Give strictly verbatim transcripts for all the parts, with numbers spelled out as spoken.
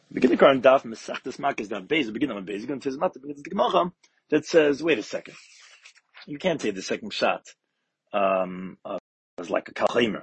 Beginning Karan Daf Mesachtes Makis Daf Beis, the beginning of Beis, going to his matter because the Gemara that says, wait a second, you can't say the second shot um, uh, as like a kalchimer.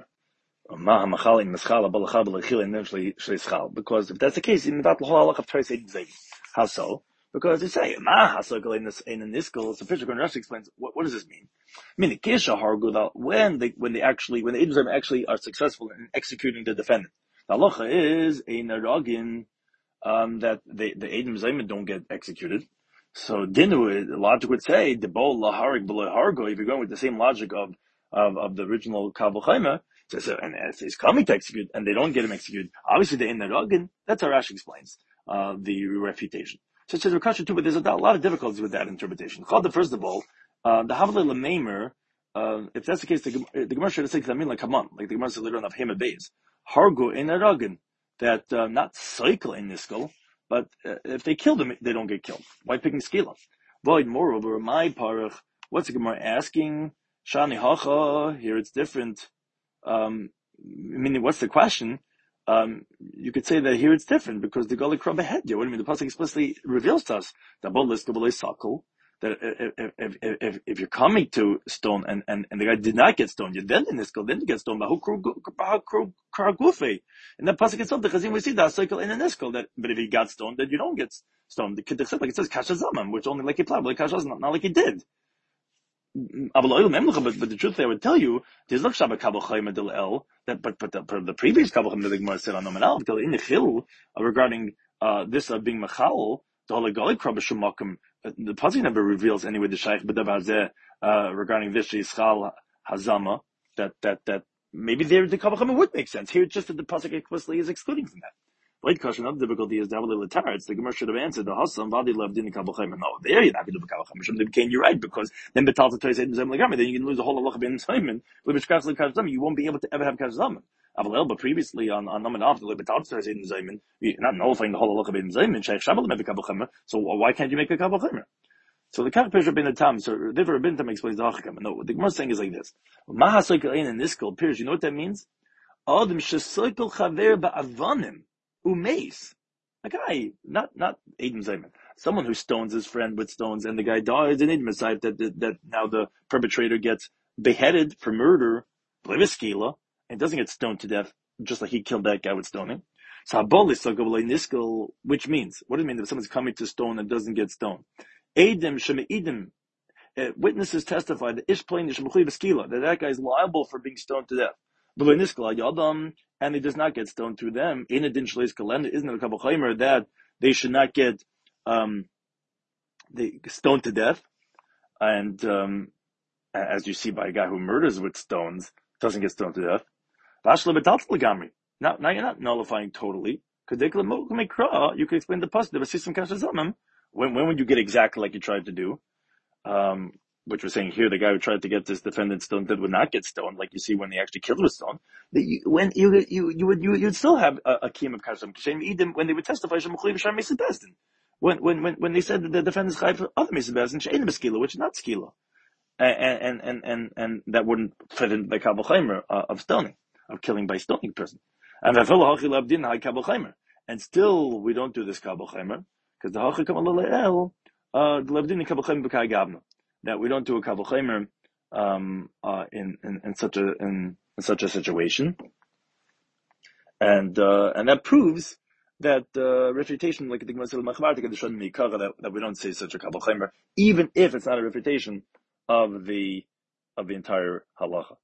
Because if that's the case, in the whole halach of Torah said how so? Because they say ma hasokal in this in this school. So Fisher Rashi explains what, what does this mean? I mean the kisha harguda when they when they actually when the agents actually are successful in executing the defendant. The halacha is a naragin. Um, that the the Eidim Zayman don't get executed. So Dinu, the logic would say the bol laharig below hargo. If you're going with the same logic of of, of the original Kabul Chaima, so, so and as he's coming to execute and they don't get him executed, obviously they're in the Ragin. That's how Rashi explains uh, the refutation. So it says Rakasha too, but there's a, a lot of difficulties with that interpretation. The first of all, uh, the Havle Lamaimer. Uh, if that's the case, the, the Gemara should have said Kamin like come on, like the Gemara said later on of Hema Beis hargo in a Ragin. That uh, not cycle in Niskal, but uh, if they kill them, they don't get killed. Why picking skila? Void. Moreover, my parach. What's the Gemara asking? Shani hacha. Here it's different. Um, meaning, what's the question? Um, you could say that here it's different because the Galik Krab ahead. What do you mean? The pasuk explicitly reveals to us that that if, if, if, if you're coming to stone and, and, and the guy did not get stoned, you then in this then you get stoned. And that pasuk itself, the Chazim we see that cycle in an iskal that, but if he got stoned, then you don't get stoned. The kid like it says kasha zamam, which only like he plowed, like kasha not, not like he did. But, but the truth they would tell you, there's no Shabbat Kabul Chayim Adil El, that, but, but the, the previous Kabul Chayim that the Gemara said on Nominal, in the Chil, regarding, uh, this of being Machal, the Holy Galik Krabba Shumakim, the Pasuk never reveals anyway the Shaykh B'Davar uh, regarding this Yishchal Hazama, that, that, that, maybe there the Kabul Chayim would make sense. Here it's just that the Pasuk explicitly is excluding from that. Right question, another difficulty is David Latar. It's the Gemara should have answered the Hassam Vadi loved in the Kabul Chayim. No, there you're not going to do Kabul Chayim. Became you're right because then Betal to say then you can lose the whole halacha ben Simon. You won't be able to ever have Kazam. Avalel, but previously on on Naman after the Betal to say Simon, you're not nullifying the whole halacha ben Simon. Shaykh Shabbat made the Kabul Chayim. So why can't you make a Kabul Chayim? So the Kach bin the Tam, so the Rabbi Tam explains the Hachakam. No, what the Gemara is saying is like this: Mahasoikal in this school, Pirush. You know what that means? Adam shesoikal chaver ba'avanim umeis. A guy, not not Eidim Zayman, someone who stones his friend with stones, and the guy dies in Eidim Zayman, that, that that now the perpetrator gets beheaded for murder, bliviskila, and doesn't get stoned to death, just like he killed that guy with stoning. So niskal, which means, what does it mean if someone's coming to stone and doesn't get stoned? Eidim shemeidim, uh, witnesses testify that ish plain that that guy is liable for being stoned to death. And he does not get stoned through them. In addition, isn't it a Kabul Chayim that they should not get um, they stoned to death? And um, as you see by a guy who murders with stones, doesn't get stoned to death. Now, now you're not nullifying totally. You can explain the pasuk. When when would you get exactly like you tried to do? Um, which we're saying here, the guy who tried to get this defendant stoned that would not get stoned, like you see when they actually killed with stone. You, when you you you would you you'd still have a, a kiyum of kasham kishem idim when they would testify shemachli v'sham mesibesdin. When when when when they said that the defendant's chayv for other mesibesdin she'ein b'skila, which is not skila, and and and and and that wouldn't fit in the kabul chaymer uh, of stoning, of killing by stoning person. And and still we don't do this kabul chaymer because the hachikam alel uh the lavdin kabul chaymer b'kai gavna. That we don't do a kabul chaymer um, uh, in, in in such a in, in such a situation, and uh, and that proves that uh, refutation, like the Gemara said, that that we don't say such a kabul chaymer, even if it's not a refutation of the of the entire halacha.